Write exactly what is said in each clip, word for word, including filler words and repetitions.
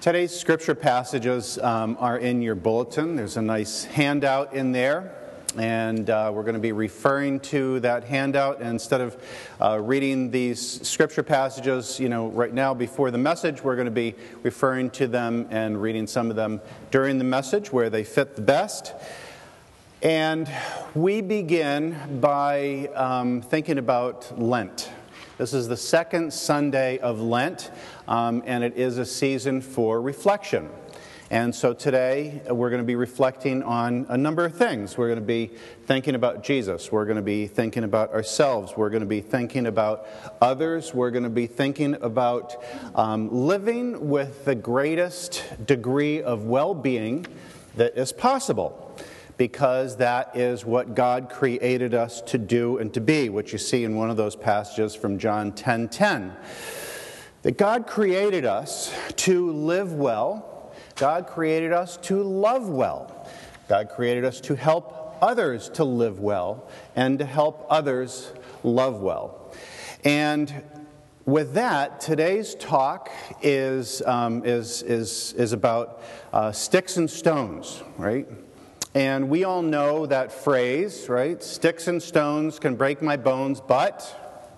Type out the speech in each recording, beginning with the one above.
Today's scripture passages um, are in your bulletin. There's a nice handout in there, and uh, we're going to be referring to that handout. And instead of uh, reading these scripture passages, you know, right now before the message, we're going to be referring to them and reading some of them during the message where they fit the best. And we begin by um, thinking about Lent. This is the second Sunday of Lent, um, and it is a season for reflection. And so today we're going to be reflecting on a number of things. We're going to be thinking about Jesus. We're going to be thinking about ourselves. We're going to be thinking about others. We're going to be thinking about um, living with the greatest degree of well-being that is possible, because that is what God created us to do and to be, which you see in one of those passages from John ten ten. That God created us to live well. God created us to love well. God created us to help others to live well and to help others love well. And with that, today's talk is, um, is, is, is about uh, sticks and stones, right? And we all know that phrase, right? Sticks and stones can break my bones, but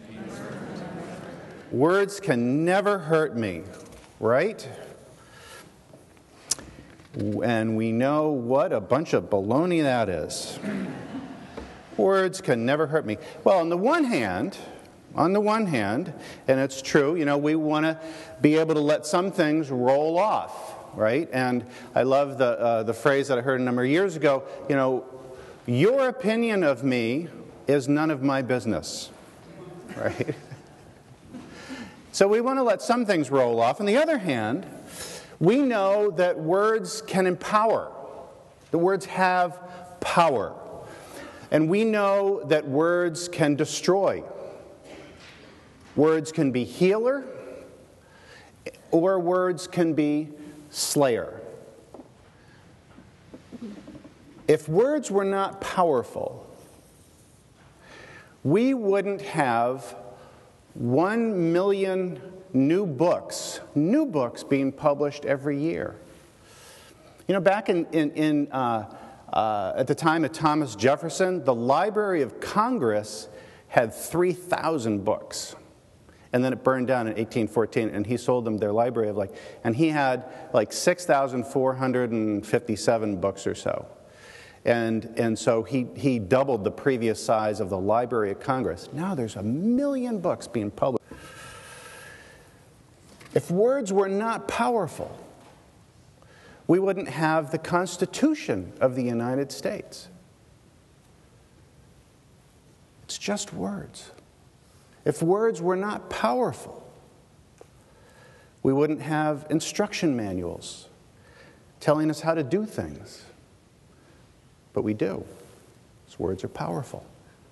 words can never hurt me, right? And we know what a bunch of baloney that is. Words can never hurt me. Well, on the one hand, on the one hand, and it's true, you know, we want to be able to let some things roll off. Right? And I love the uh, the phrase that I heard a number of years ago, you know, your opinion of me is none of my business. Right? So we want to let some things roll off. On the other hand, we know that words can empower. The words have power. And we know that words can destroy. Words can be healer, or words can be slayer. If words were not powerful, we wouldn't have one million new books, new books being published every year. You know, back in, in, in uh, uh, at the time of Thomas Jefferson, the Library of Congress had three thousand books. And then it burned down in eighteen fourteen, and he sold them their library of like, and he had like six thousand four hundred fifty-seven books or so. And, and so he, he doubled the previous size of the Library of Congress. Now there's a million books being published. If words were not powerful, we wouldn't have the Constitution of the United States. It's just words. If words were not powerful, we wouldn't have instruction manuals telling us how to do things. But we do, because words are powerful.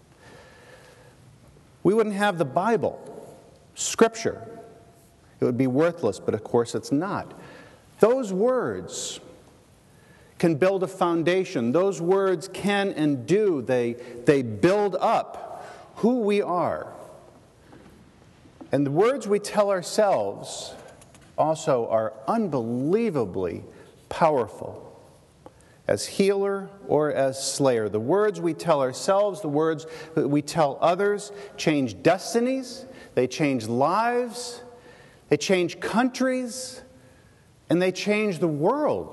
We wouldn't have the Bible, Scripture. It would be worthless, but of course it's not. Those words can build a foundation. Those words can and do. They, they build up who we are. And the words we tell ourselves also are unbelievably powerful as healer or as slayer. The words we tell ourselves, the words that we tell others change destinies, they change lives, they change countries, and they change the world.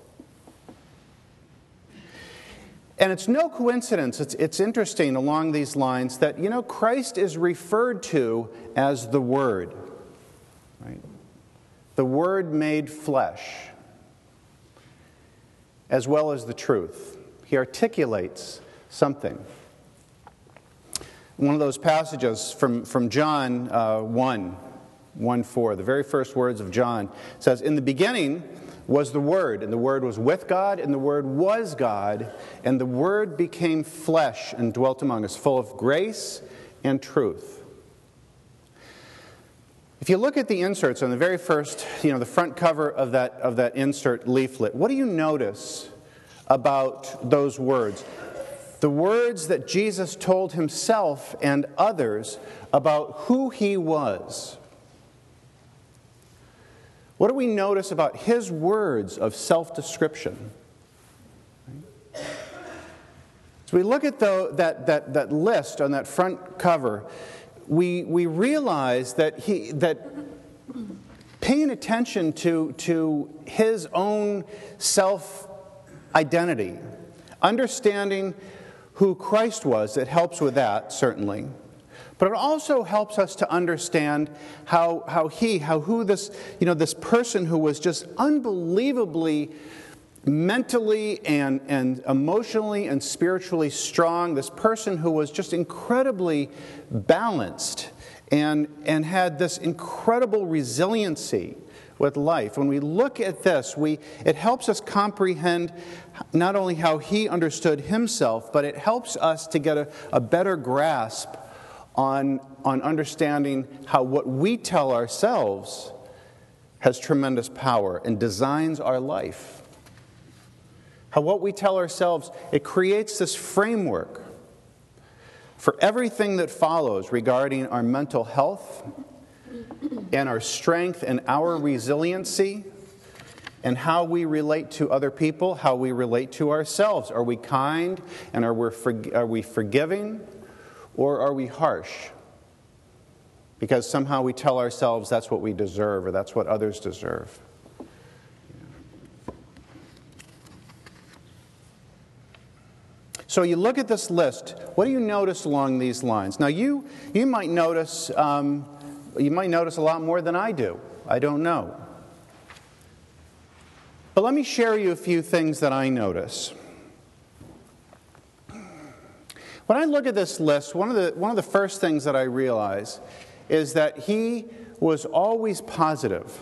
And it's no coincidence, it's, it's interesting along these lines that, you know, Christ is referred to as the Word, right? The Word made flesh, as well as the truth. He articulates something. One of those passages from, from John uh, one, one four, the very first words of John, says, "In the beginning was the Word, and the Word was with God, and the Word was God, and the Word became flesh and dwelt among us, full of grace and truth." If you look at the inserts on the very first, you know, the front cover of that, of that insert leaflet, what do you notice about those words? The words that Jesus told himself and others about who he was. What do we notice about his words of self-description? So we look at the, that, that, that list on that front cover, we, we realize that, he, that paying attention to, to his own self-identity, understanding who Christ was, it helps with that, certainly. But it also helps us to understand how, how he, how who this, you know, this person who was just unbelievably mentally and, and emotionally and spiritually strong, this person who was just incredibly balanced and, and had this incredible resiliency with life. When we look at this, we, it helps us comprehend not only how he understood himself, but it helps us to get a, a better grasp on, on understanding how what we tell ourselves has tremendous power and designs our life. How what we tell ourselves, it creates this framework for everything that follows regarding our mental health and our strength and our resiliency and how we relate to other people, how we relate to ourselves. Are we kind and are we, for, are we forgiving, or are we harsh? Because somehow we tell ourselves that's what we deserve or that's what others deserve. So you look at this list, what do you notice along these lines? Now you, you might notice, um, you might notice a lot more than I do. I don't know. But let me share you a few things that I notice. When I look at this list, one of the, one of the first things that I realize is that he was always positive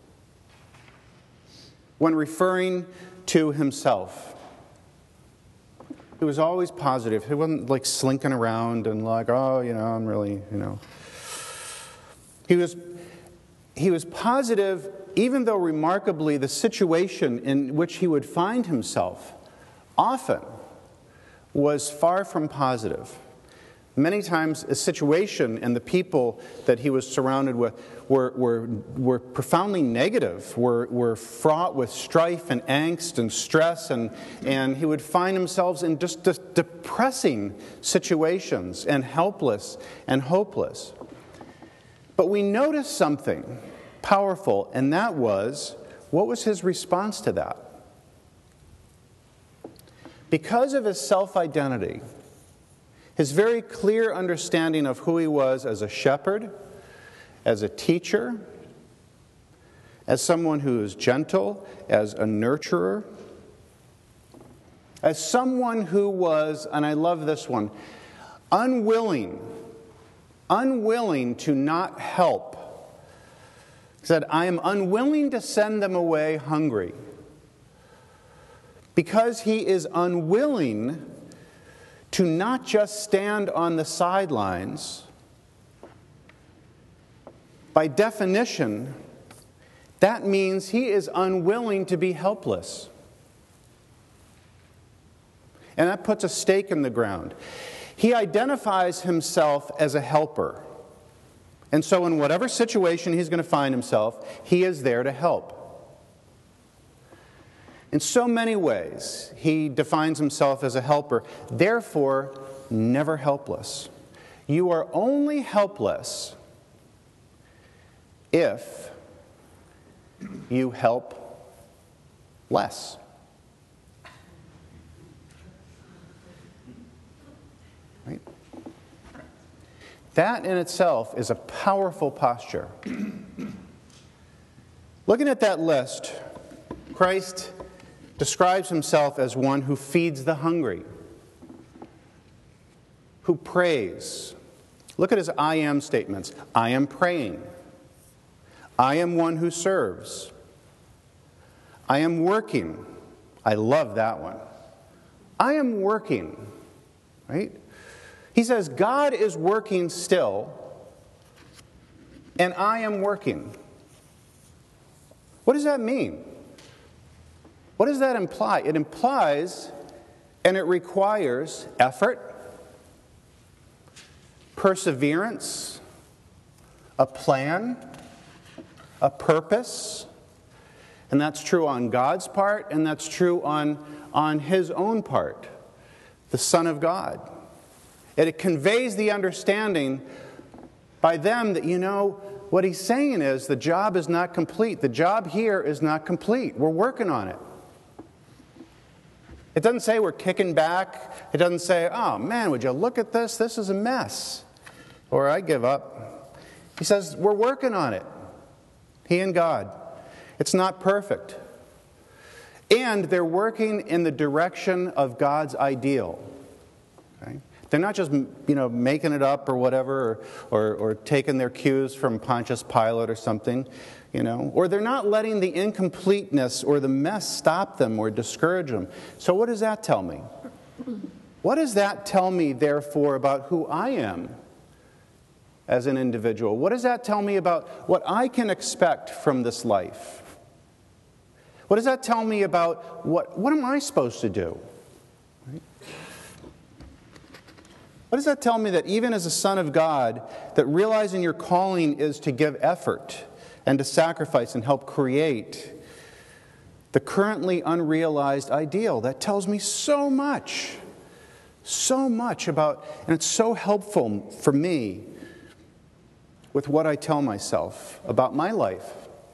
when referring to himself. He was always positive. He wasn't like slinking around and like, oh, you know, I'm really, you know. He was, he was positive, even though remarkably the situation in which he would find himself often was far from positive. Many times a situation and the people that he was surrounded with were, were, were profoundly negative, were, were fraught with strife and angst and stress, and, and he would find himself in just, just depressing situations and helpless and hopeless. But we noticed something powerful, and that was, what was his response to that? Because of his self-identity, his very clear understanding of who he was as a shepherd, as a teacher, as someone who is gentle, as a nurturer, as someone who was, and I love this one, unwilling, unwilling to not help. He said, I am unwilling to send them away hungry. Because he is unwilling to not just stand on the sidelines, by definition, that means he is unwilling to be helpless. And that puts a stake in the ground. He identifies himself as a helper. And so in whatever situation he's going to find himself, he is there to help. In so many ways, he defines himself as a helper, therefore, never helpless. You are only helpless if you help less. Right? That in itself is a powerful posture. Looking at that list, Christ describes himself as one who feeds the hungry, who prays. Look at his I am statements. I am praying. I am one who serves. I am working. I love that one. I am working. Right? He says, God is working still, and I am working. What does that mean? What does that imply? It implies, and it requires, effort, perseverance, a plan, a purpose, And that's true on God's part, and that's true on, on his own part, the Son of God. And it conveys the understanding by them that, you know, what he's saying is the job is not complete. The job here is not complete. We're working on it. It doesn't say we're kicking back. It doesn't say, oh man, would you look at this? This is a mess. Or I give up. He says, we're working on it. He and God. It's not perfect. And they're working in the direction of God's ideal. Okay? They're not just, you know, making it up or whatever, or, or, or taking their cues from Pontius Pilate or something, you know. Or they're not letting the incompleteness or the mess stop them or discourage them. So what does that tell me? What does that tell me, therefore, about who I am as an individual? What does that tell me about what I can expect from this life? What does that tell me about what, what am I supposed to do? Right? What does that tell me that even as a son of God, that realizing your calling is to give effort and to sacrifice and help create the currently unrealized ideal? That tells me so much, so much about, and it's so helpful for me with what I tell myself about my life.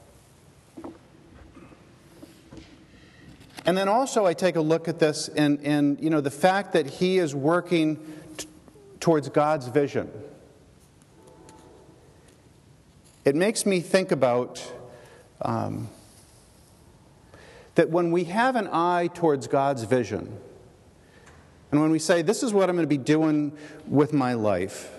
And then also I take a look at this and, and you know, the fact that he is working t- towards God's vision. It makes me think about um, that when we have an eye towards God's vision, and when we say, this is what I'm going to be doing with my life,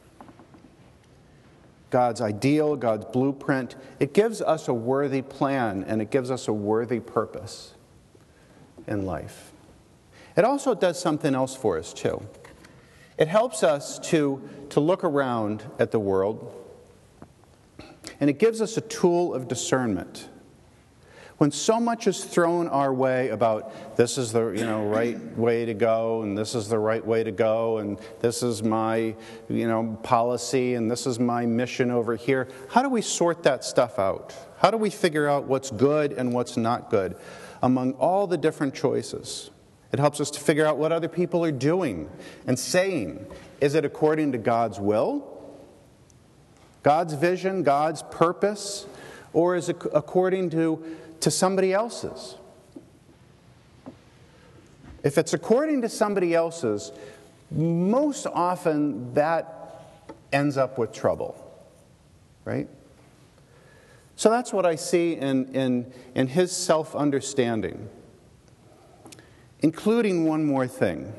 God's ideal, God's blueprint, it gives us a worthy plan and it gives us a worthy purpose in life. It also does something else for us too. It helps us to, to look around at the world, and it gives us a tool of discernment. When so much is thrown our way about this is the you know right way to go, and this is the right way to go, and this is my you know policy, and this is my mission over here, how do we sort that stuff out? How do we figure out what's good and what's not good among all the different choices? It helps us to figure out what other people are doing and saying. Is it according to God's will, God's vision, God's purpose, or is it according to, to somebody else's? If it's according to somebody else's, most often that ends up with trouble, right? So that's what I see in, in, in his self-understanding, including one more thing.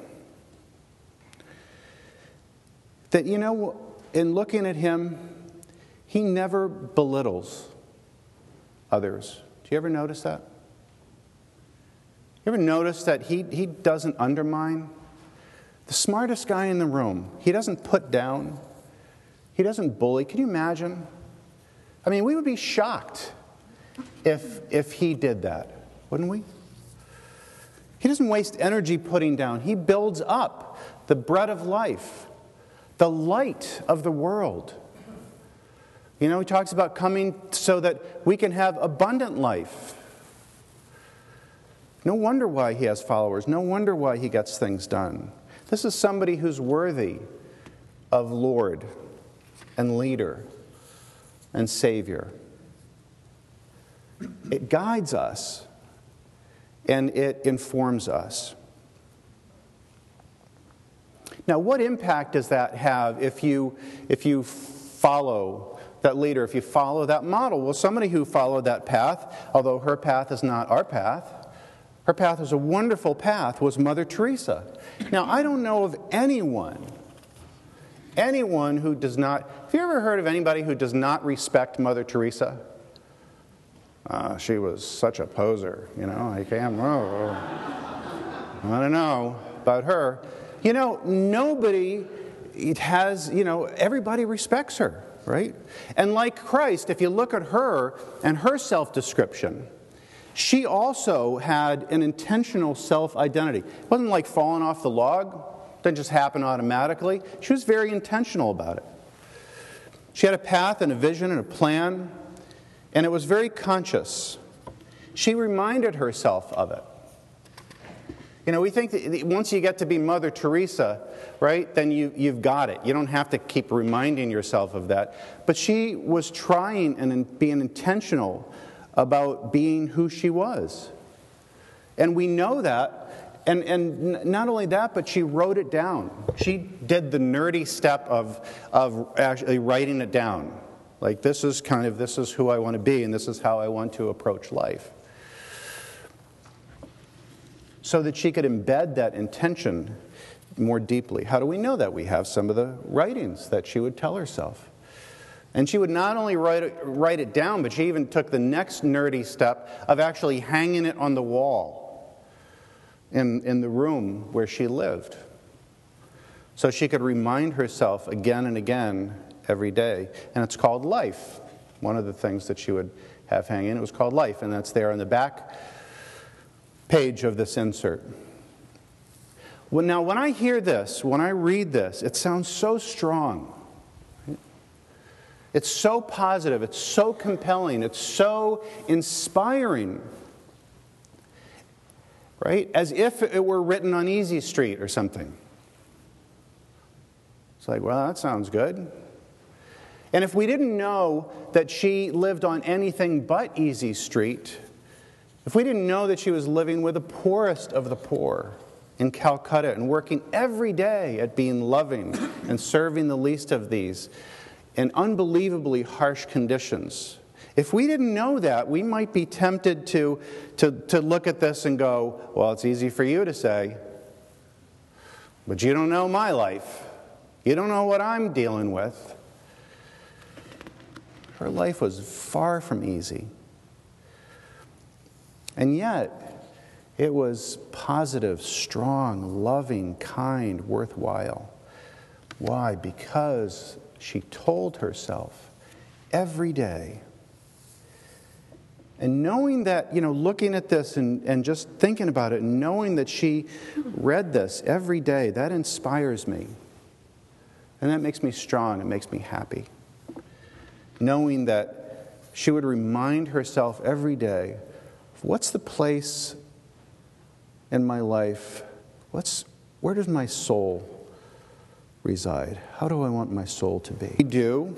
That, you know, in looking at him, he never belittles others. Do you ever notice that? You ever notice that he, he doesn't undermine? The smartest guy in the room, he doesn't put down. He doesn't bully. Can you imagine? I mean, we would be shocked if, if he did that, wouldn't we? He doesn't waste energy putting down. He builds up the bread of life, the light of the world. You know, he talks about coming so that we can have abundant life. No wonder why he has followers. No wonder why he gets things done. This is somebody who's worthy of Lord and leader and Savior. It guides us and it informs us. Now, what impact does that have if you, if you follow that leader, if you follow that model? Well, somebody who followed that path, although her path is not our path, her path is a wonderful path, was Mother Teresa. Now, I don't know of anyone, anyone who does not, have you ever heard of anybody who does not respect Mother Teresa? Uh, she was such a poser, you know, I can't, oh, I don't know about her. You know, nobody it has, you know, everybody respects her, right? And like Christ, if you look at her and her self-description, she also had an intentional self-identity. It wasn't like falling off the log. It didn't just happen automatically. She was very intentional about it. She had a path and a vision and a plan, and it was very conscious. she reminded herself of it. You know, we think that once you get to be Mother Teresa, right, then you, you've got it. You don't have to keep reminding yourself of that. But she was trying and being intentional about being who she was. And we know that. And, and not only that, but she wrote it down. She did the nerdy step of, of actually writing it down. Like, this is kind of, this is who I want to be, and this is how I want to approach life. So that she could embed that intention more deeply. How do we know that? We have some of the writings that she would tell herself. And she would not only write it, write it down, but she even took the next nerdy step of actually hanging it on the wall in, in the room where she lived. So she could remind herself again and again every day. And it's called Life. One of the things that she would have hanging, it was called Life. And that's there on the back page of this insert. Well, now, when I hear this, when I read this, it sounds so strong. It's so positive. It's so compelling. It's so inspiring. Right? As if it were written on Easy Street or something. It's like, well, that sounds good. And if we didn't know that she lived on anything but Easy Street, if we didn't know that she was living with the poorest of the poor in Calcutta and working every day at being loving and serving the least of these in unbelievably harsh conditions, if we didn't know that, we might be tempted to, to, to look at this and go, well, it's easy for you to say, but you don't know my life. You don't know what I'm dealing with. Her life was far from easy. And yet, it was positive, strong, loving, kind, worthwhile. Why? Because she told herself every day. And knowing that, you know, looking at this and, and just thinking about it, and knowing that she read this every day, that inspires me. And that makes me strong. It makes me happy. Knowing that she would remind herself every day, what's the place in my life? What's, where does my soul reside? How do I want my soul to be? We do.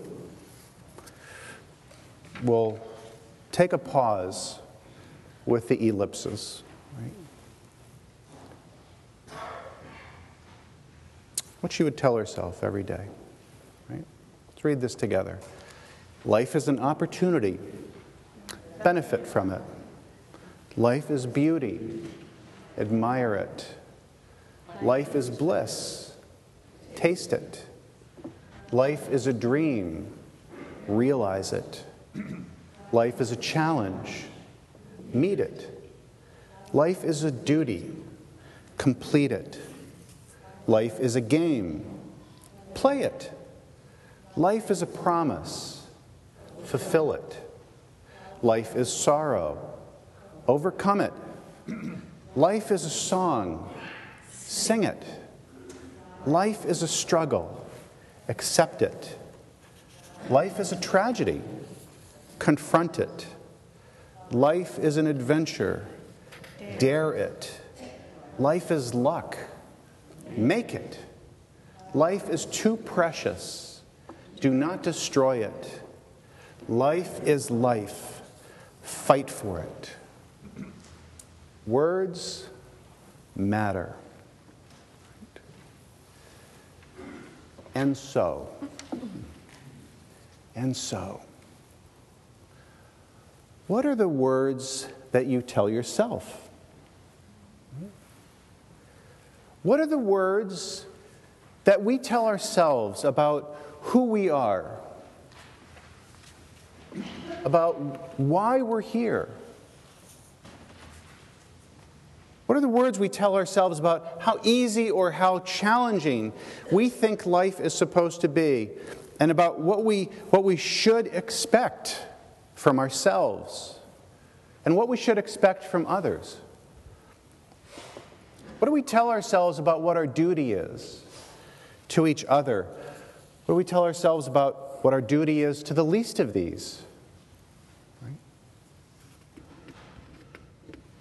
We'll take a pause with the ellipses. Right? What she would tell herself every day. Right? Let's read this together. Life is an opportunity. Benefit from it. Life is beauty. Admire it. Life is bliss. Taste it. Life is a dream. Realize it. Life is a challenge. Meet it. Life is a duty. Complete it. Life is a game. Play it. Life is a promise. Fulfill it. Life is sorrow. Overcome it. Life is a song. Sing it. Life is a struggle. Accept it. Life is a tragedy. Confront it. Life is an adventure. Dare it. Life is luck. Make it. Life is too precious. Do not destroy it. Life is life. Fight for it. Words matter. And so, and so, what are the words that you tell yourself? What are the words that we tell ourselves about who we are? About why we're here? What are the words we tell ourselves about how easy or how challenging we think life is supposed to be, and about what we, what we should expect from ourselves, and what we should expect from others? What do we tell ourselves about what our duty is to each other? What do we tell ourselves about what our duty is to the least of these? Right?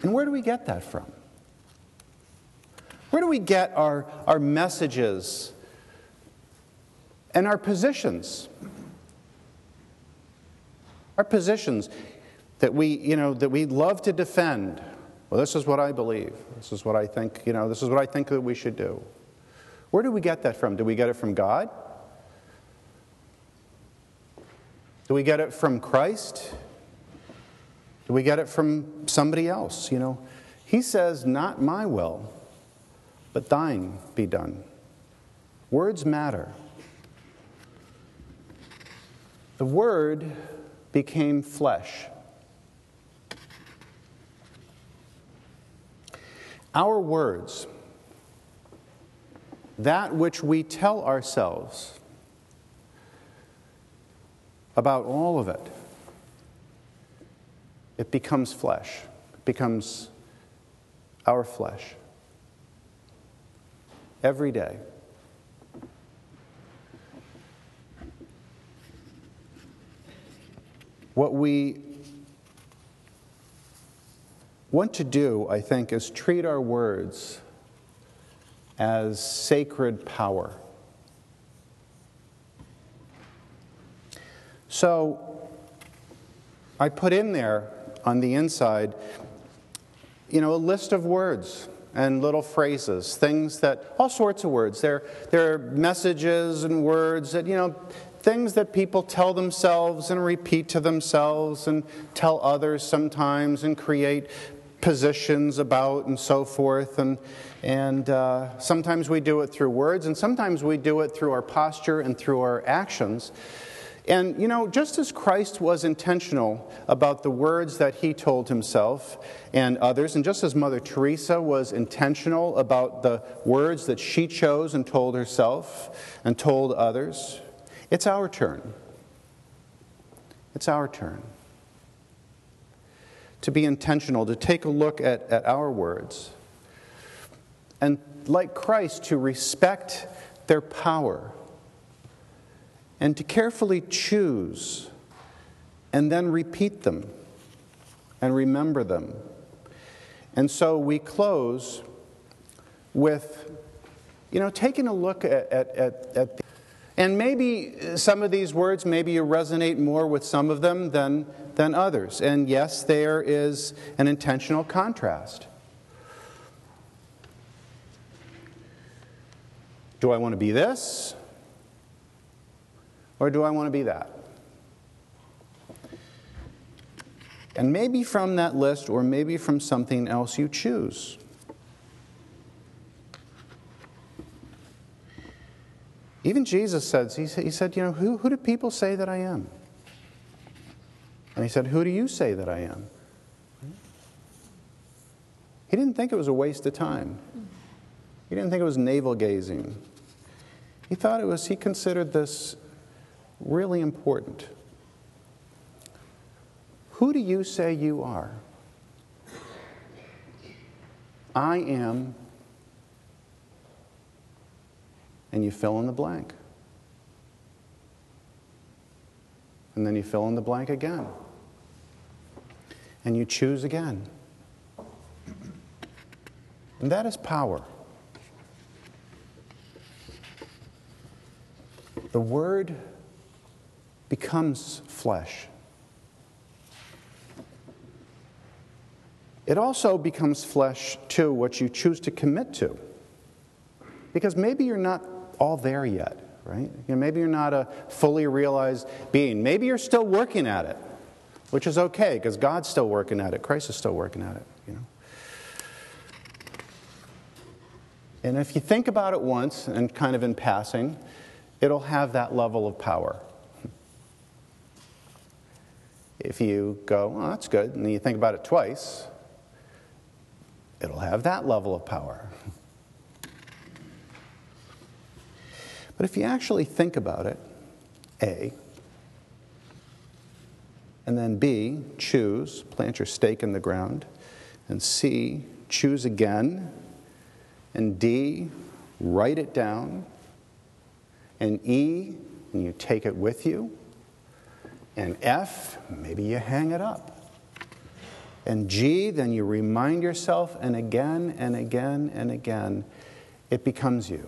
And where do we get that from? Where do we get our, our messages and our positions? Our positions that we, you know, that we love to defend. Well, this is what I believe. This is what I think, you know, this is what I think that we should do. Where do we get that from? Do we get it from God? Do we get it from Christ? Do we get it from somebody else? You know, he says, not my will, but thine be done. Words matter. The Word became flesh. Our words, that which we tell ourselves about all of it, it becomes flesh. It becomes our flesh. Every day. What we want to do, I think, is treat our words as sacred power. So, I put in there on the inside, you know, a list of words and little phrases, things that, all sorts of words. They're, they're messages and words that, you know, things that people tell themselves and repeat to themselves and tell others sometimes and create positions about and so forth. And, and uh, sometimes we do it through words, and sometimes we do it through our posture and through our actions. And, you know, just as Christ was intentional about the words that he told himself and others, and just as Mother Teresa was intentional about the words that she chose and told herself and told others, it's our turn. It's our turn to be intentional, to take a look at, at our words, and like Christ, to respect their power, and to carefully choose and then repeat them and remember them. And so we close with, you know, taking a look at, at, at, at the, and maybe some of these words, maybe you resonate more with some of them than, than others. And yes, there is an intentional contrast. Do I want to be this? Or do I want to be that? And maybe from that list, or maybe from something else, you choose. Even Jesus says, he said, he said you know, who, who do people say that I am? And he said, who do you say that I am? He didn't think it was a waste of time. He didn't think it was navel-gazing. He thought it was, he considered this really important. Who do you say you are? I am, and you fill in the blank. And then you fill in the blank again. And you choose again. And that is power. The Word becomes flesh. It also becomes flesh, too, what you choose to commit to. Because maybe you're not all there yet, right? You know, maybe you're not a fully realized being. Maybe you're still working at it, which is okay, because God's still working at it. Christ is still working at it, you know. And if you think about it once, and kind of in passing, it'll have that level of power. If you go, well, that's good, and then you think about it twice, it'll have that level of power. But if you actually think about it, A, and then B, choose, plant your stake in the ground, and C, choose again, and D, write it down, and E, and you take it with you, and F, maybe you hang it up. And G, then you remind yourself, and again and again and again, it becomes you.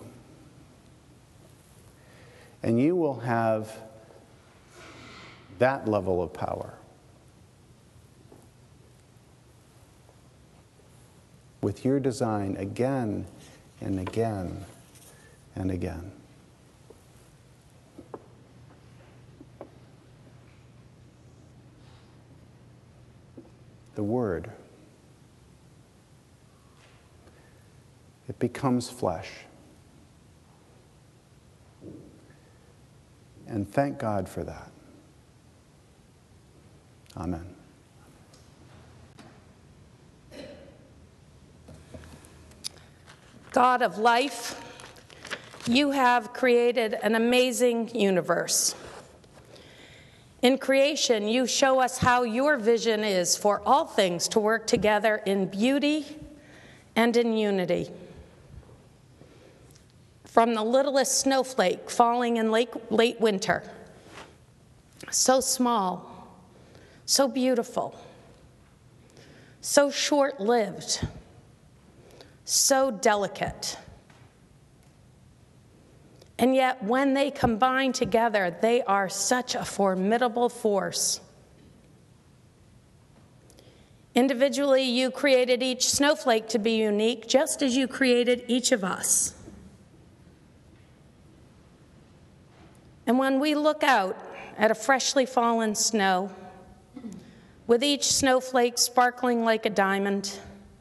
And you will have that level of power. With your design again and again and again. The Word. It becomes flesh. And thank God for that. Amen. God of life, you have created an amazing universe. In creation, you show us how your vision is for all things to work together in beauty and in unity. From the littlest snowflake falling in late, late winter, so small, so beautiful, so short-lived, so delicate. And yet, when they combine together, they are such a formidable force. Individually, you created each snowflake to be unique, just as you created each of us. And when we look out at a freshly fallen snow, with each snowflake sparkling like a diamond,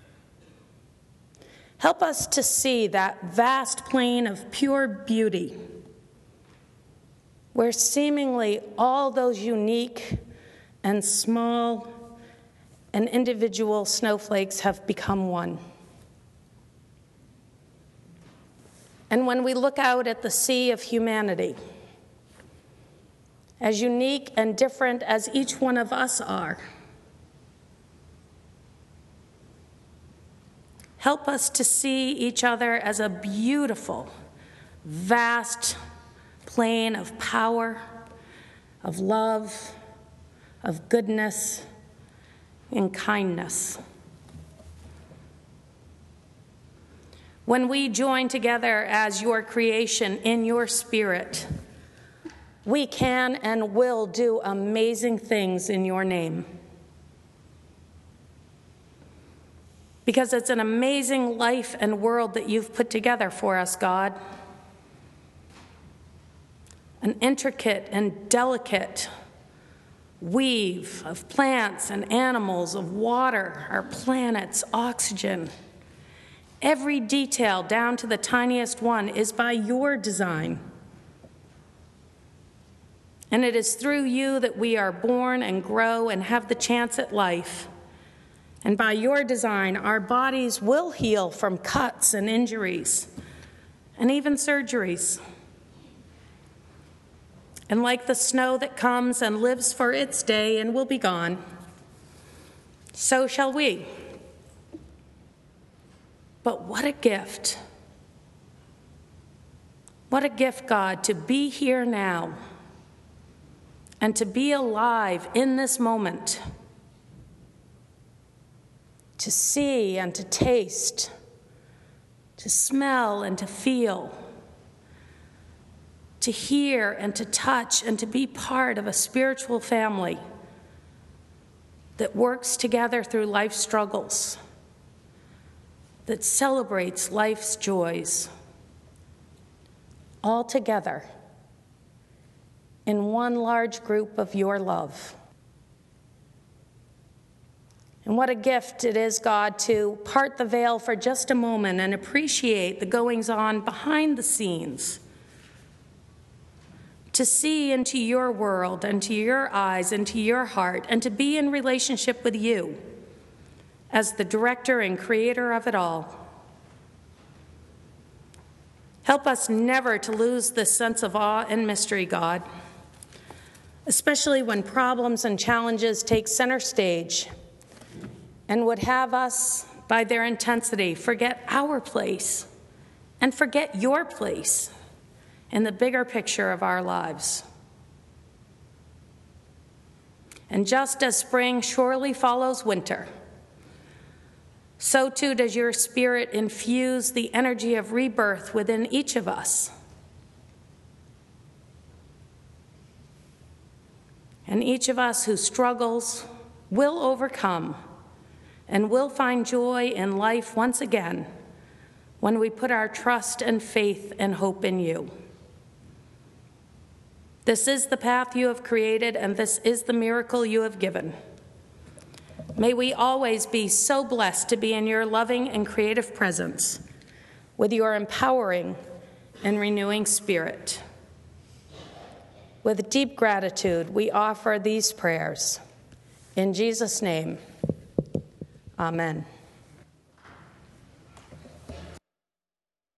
help us to see that vast plain of pure beauty, where seemingly all those unique and small and individual snowflakes have become one. And when we look out at the sea of humanity, as unique and different as each one of us are, help us to see each other as a beautiful, vast plain of power, of love, of goodness, and kindness. When we join together as your creation in your spirit, we can and will do amazing things in your name. Because it's an amazing life and world that you've put together for us, God. An intricate and delicate weave of plants and animals, of water, our planets, oxygen. Every detail, down to the tiniest one, is by your design. And it is through you that we are born and grow and have the chance at life. And by your design, our bodies will heal from cuts and injuries, and even surgeries. And like the snow that comes and lives for its day and will be gone, so shall we. But what a gift. What a gift, God, to be here now and to be alive in this moment, to see and to taste, to smell and to feel, to hear and to touch, and to be part of a spiritual family that works together through life's struggles, that celebrates life's joys, all together in one large group of your love. And what a gift it is, God, to part the veil for just a moment and appreciate the goings-on behind the scenes, to see into your world and to your eyes and to your heart, and to be in relationship with you as the director and creator of it all. Help us never to lose this sense of awe and mystery, God, especially when problems and challenges take center stage and would have us, by their intensity, forget our place and forget your place in the bigger picture of our lives. And just as spring surely follows winter, so too does your Spirit infuse the energy of rebirth within each of us. And each of us who struggles will overcome and will find joy in life once again when we put our trust and faith and hope in you. This is the path you have created, and this is the miracle you have given. May we always be so blessed to be in your loving and creative presence with your empowering and renewing Spirit. With deep gratitude, we offer these prayers. In Jesus' name, amen.